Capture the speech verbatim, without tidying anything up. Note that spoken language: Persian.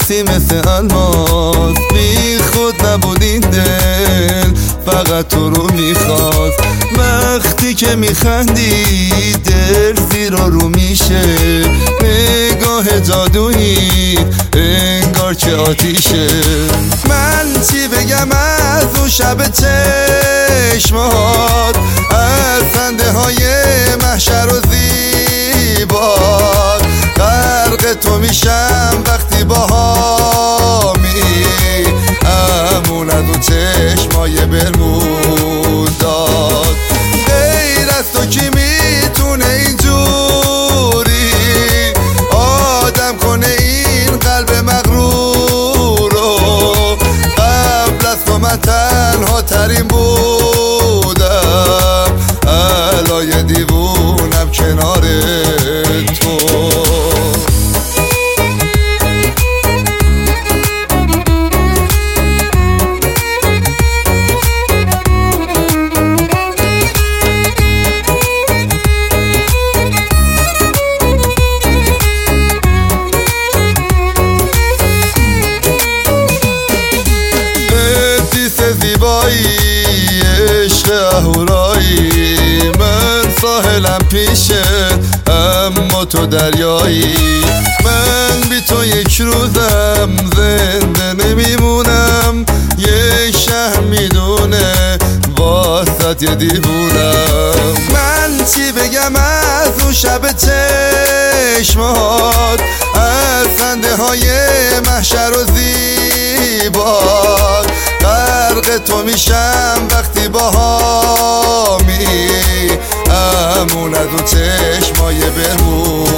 رفتی مثل الماس، بی خود نبود این دل فقط تو رو میخواست. وقتی که میخندی دل زیر و رو میشه، نگاه جادویی انگار که آتیشه. من چی بگم از اون شب چشمات، از خنده های محشر و زیبات. غرق تو میشم وقتی باهامی، امون از اون چشمای برمودات. غیر از تو کی میتونه اینجوری آدم کنه این قلب مغرور رو؟ قبل از تو من تنها ترین بودم، علای دیوونم کنار تو. عشق اهورایی، من ساحلم پیشه اما تو دریایی. من بی تو یک روزم زنده نمیمونم، یک شهر میدونه واسط یه دیوونم. من چی بگم از اون شب چشمات، از خنده های محشر و زیبات. غرق تو میشم وقتی باهامی، امون از اون چشمای برمود.